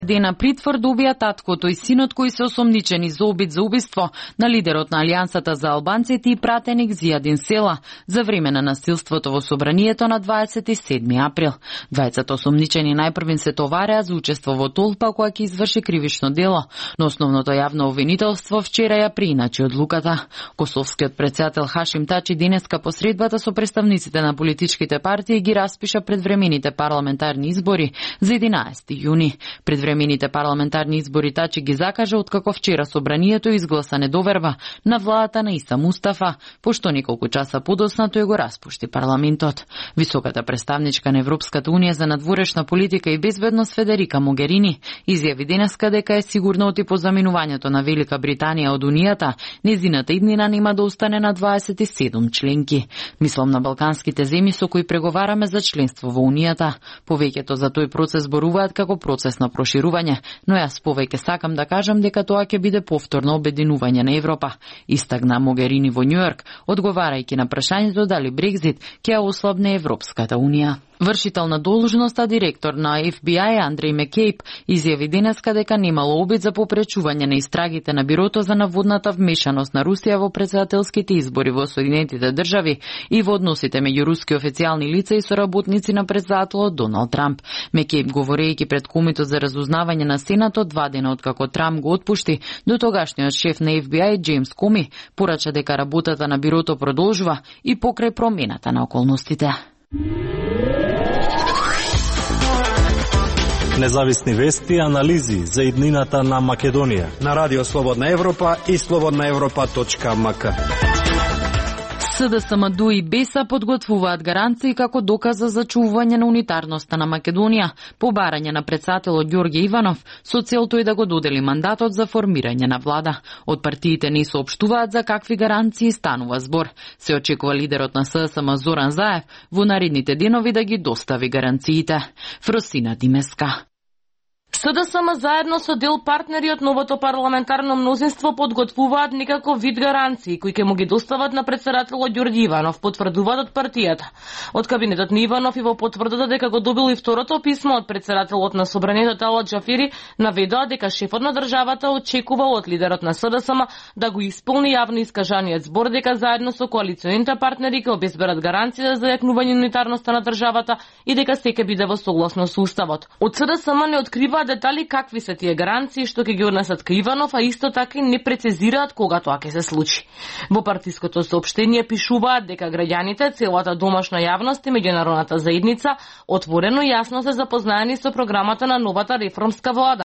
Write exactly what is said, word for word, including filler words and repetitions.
Дена притвор добија таткото и синот кои се осомничени за обид за убиство на лидерот на Алијансата за албанците и пратеник Зијадин Села за време на насилството во собранието на дваесет и седми април. Двајцата осомничени најпрвин се товареа за учество во толпа која ќе изврши кривично дело, но основното јавно обвинителство вчера ја прииначи одлуката. Косовскиот претседател Хашим Тачи денеска по средбата со представниците на политичките партии ги распиша предвремените парламентарни избори за единаесети јуни. Предвремените парламентарни избори Тачи ги закажа откако вчера собранието изгласа недоверба на владата на Иса Мустафа, пошто неколку часа подоцна тој го распушти парламентот. Високата представничка на Европската унија за надворешна политика и безбедност Федерика Могерини изјави денеска дека е сигурна оти по заминувањето на Велика Британија од Унијата, незината иднина нема да остане на дваесет и седум членки. Мислам на балканските земји со кои преговараме за членство во Унијата. Повеќето за тој процес зборуваат како процес на проширување, но јас повеќе сакам да кажам дека тоа ќе биде повторно обединување на Европа, истакна Могерини во Њујорк, одговарајќи на прашањето дали Брекзит ќе ја ослабне Европската унија. Вршител на должноста директор на Еф Би Ај Андреј Мекејп изјави денеска дека немало обид за попречување на истрагите на Бирото за наводната вмешаност на Русија во претседателските избори во Соединетите држави и во односите меѓу руски официјални лица и соработници на претседателот Доналд Трамп. Мекејп, говорејќи пред Комитет за разузнавање на Сенатот два дена откако Трамп го отпушти, до тогашниот шеф на Еф Би Ај Џејмс Коми порача дека работата на Бирото продолжува и покрај промената на околностите. Независни вести и анализи за иднината на Македонија на Радио Слободна Европа и слободна европа точка ем ка. С Д С М Д и Беса подготвуваат гаранции како доказа за чувување на унитарноста на Македонија, по барање на претседателот Ѓорѓе Иванов, со цел тој да го додели мандатот за формирање на влада. Од партиите не соопштуваат за какви гаранции станува збор. Се очекува лидерот на С Д С М Зоран Заев во наредните денови да ги достави гаранциите. Фросина Димеска. С Д С М заедно со дел партнери од новото парламентарно мнозинство подготвуваат некако вид гаранции кои ќе му ги достават на претседателот Ѓорѓе Иванов, потврдуваат од партијата. Од кабинетот на Иванов и во потврдата дека го добил и второто писмо од претседателот на собранието Талат Џафери наведоа дека шефот на државата очекува од лидерот на С Д С М да го исполни јавно искажаниот збор дека заедно со коалиционите партнери ќе обезбедат гаранција за зајакнување унитарноста на државата и дека секој биде во согласност со уставот. Од С Д С М не открива детали какви се тие гаранции што ќе ги однесат кај Иванов, а исто така и не прецизираат кога тоа ќе се случи. Во партиското соопштение пишуваат дека граѓаните, целата домашна јавност и меѓународната заедница отворено и јасно се запознаени со програмата на новата реформска влада.